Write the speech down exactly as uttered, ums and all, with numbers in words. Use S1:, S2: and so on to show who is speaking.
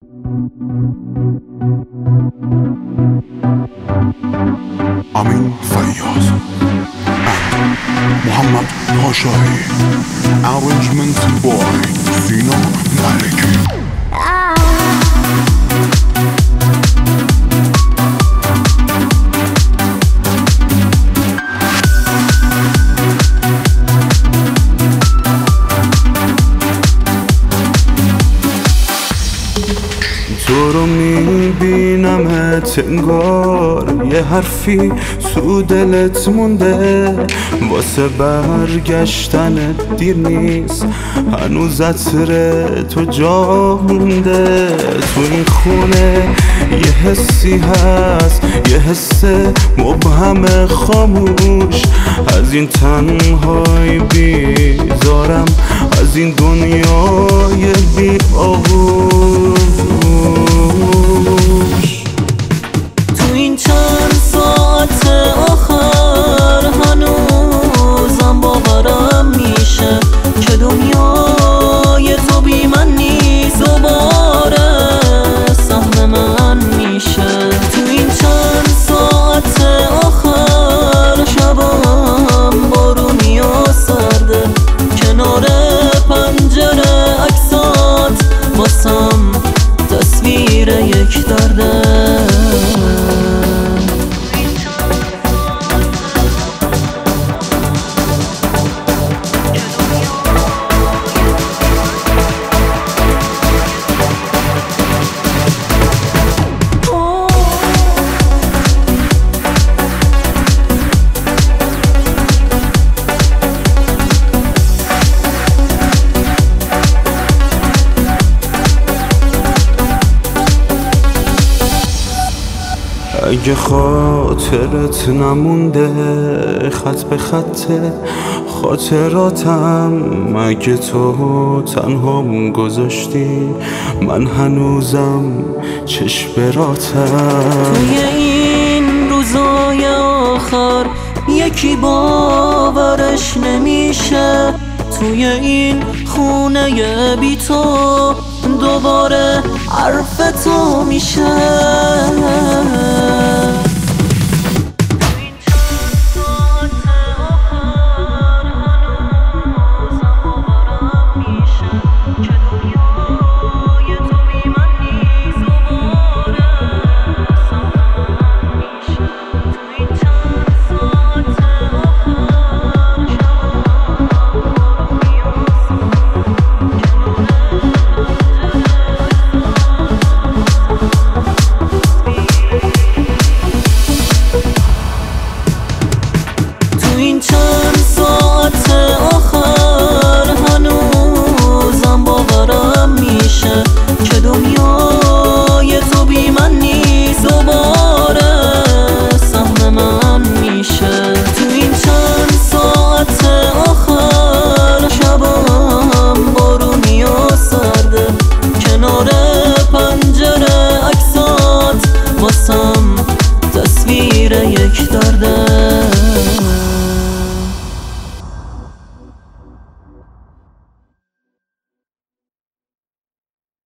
S1: Amin Fayyaz and Muhammad Hashai. Arrangement by Zina Maliki. تو رو میبینمت انگار یه حرفی تو دلت مونده، واسه برگشتن دیر نیست، هنوز عطر تو جا مونده. تو این خونه یه حسی هست، یه حس مبهم خاموش، از این تنهای بیزارم، از این دنیای بی آغوش.
S2: تو این چند ساعت آخر هنوزم باورم میشه که دنیای تو بی من نیست، دوباره سهم من میشه. تو این چند ساعت آخر شبم بارونی و سرده، کنار پنجره عکسات واسم تصویر یک درده.
S1: اگه خاطرت نمونده خط به خط خاطراتم، اگه تو تنهام گذاشتی من هنوزم چشمراتم.
S2: توی این روزای آخر یکی باورش نمیشه، توی این خونه بی تو دوباره حرف تو میشه. این چند ساعت آخر هنوزم باورم میشه که دنیای تو بی من نیست، دوباره سهم من میشه. تو این چند ساعت آخر شبم بارونی و سرده، کنار پنجره عکسات واسم